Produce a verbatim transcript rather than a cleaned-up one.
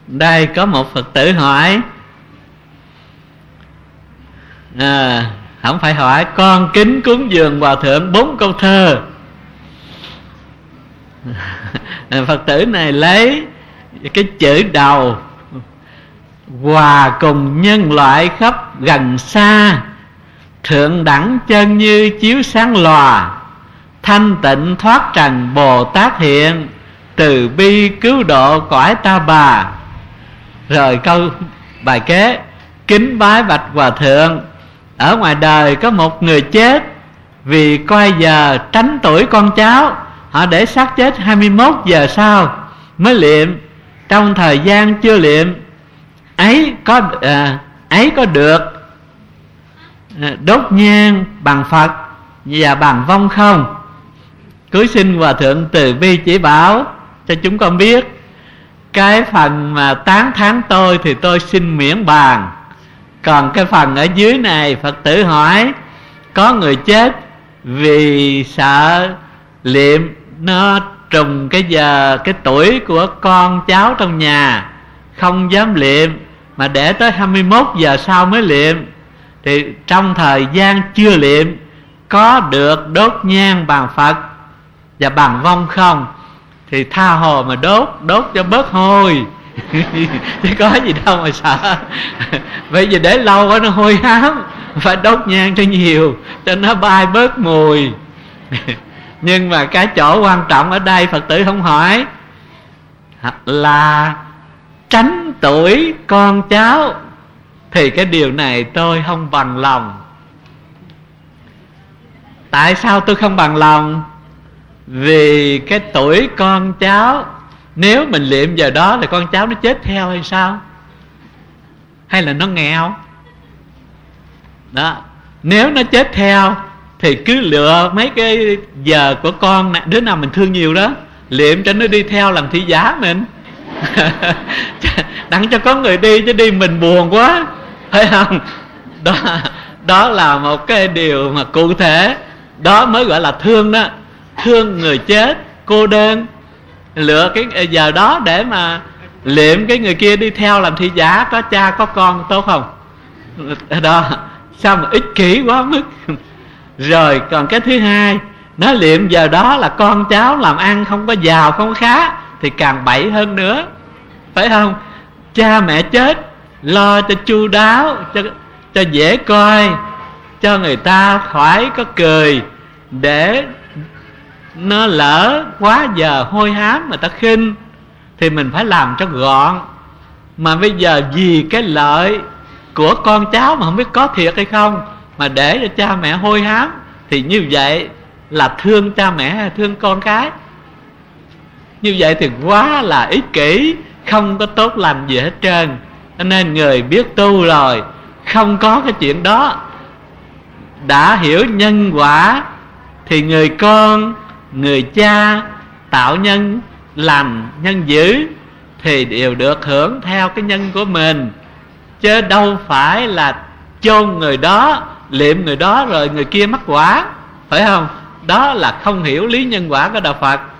Đây có một Phật tử hỏi, à, không phải hỏi, con kính cúng dường Hòa Thượng bốn câu thơ. Phật tử này lấy cái chữ đầu: hòa cùng nhân loại khắp gần xa, thượng đẳng chân như chiếu sáng lòa, thanh tịnh thoát trần Bồ Tát hiện, từ bi cứu độ cõi ta bà. Rồi câu bài kế: kính bái bạch Hòa Thượng, ở ngoài đời có một người chết vì coi giờ tránh tuổi con cháu, họ để xác chết hai mươi mốt giờ sau mới liệm. Trong thời gian chưa liệm ấy có à, ấy có được à, đốt nhang bằng Phật và bằng vong không? Cuối xin Hòa Thượng từ bi chỉ bảo cho chúng con biết. Cái phần mà tán thán tôi thì tôi xin miễn bàn. Còn cái phần ở dưới này, Phật tử hỏi có người chết vì sợ liệm nó trùng cái giờ cái tuổi của con cháu trong nhà, không dám liệm mà để tới hai mươi mốt giờ sau mới liệm, thì trong thời gian chưa liệm có được đốt nhang bằng Phật và bằng vong không? Thì tha hồ mà đốt, đốt cho bớt hôi. Chứ có gì đâu mà sợ. Bây giờ để lâu quá nó hôi hám, phải đốt nhang cho nhiều cho nó bay bớt mùi. Nhưng mà cái chỗ quan trọng ở đây Phật tử không hỏi là tránh tuổi con cháu, thì cái điều này tôi không bằng lòng. Tại sao tôi không bằng lòng? Vì cái tuổi con cháu, nếu mình liệm giờ đó thì con cháu nó chết theo hay sao? Hay là nó nghèo? Đó, nếu nó chết theo thì cứ lựa mấy cái giờ của con, đứa nào mình thương nhiều đó, liệm cho nó đi theo làm thị giả mình. Đặng cho có người đi, chứ đi mình buồn quá, phải không? Đó, đó là một cái điều mà cụ thể. Đó mới gọi là thương đó. Thương người chết, cô đơn, lựa cái giờ đó để mà liệm cái người kia đi theo làm thị giả, có cha có con, tốt không? Đó, sao mà ích kỷ quá mức. Rồi còn cái thứ hai, nó liệm giờ đó là con cháu làm ăn không có giàu không có khá, thì càng bậy hơn nữa, phải không? Cha mẹ chết lo cho chu đáo, cho, cho dễ coi, cho người ta khỏi có cười, để nó lỡ quá giờ hôi hám người ta khinh, thì mình phải làm cho gọn. Mà bây giờ vì cái lợi của con cháu mà không biết có thiệt hay không mà để cho cha mẹ hôi hám, thì như vậy là thương cha mẹ hay thương con cái? Như vậy thì quá là ích kỷ, không có tốt lành gì hết trơn. Cho nên người biết tu rồi không có cái chuyện đó. Đã hiểu nhân quả thì người con, người cha tạo nhân lành, nhân dữ thì đều được hưởng theo cái nhân của mình, chứ đâu phải là chôn người đó, liệm người đó rồi người kia mắc quả, phải không? Đó là không hiểu lý nhân quả của Đạo Phật.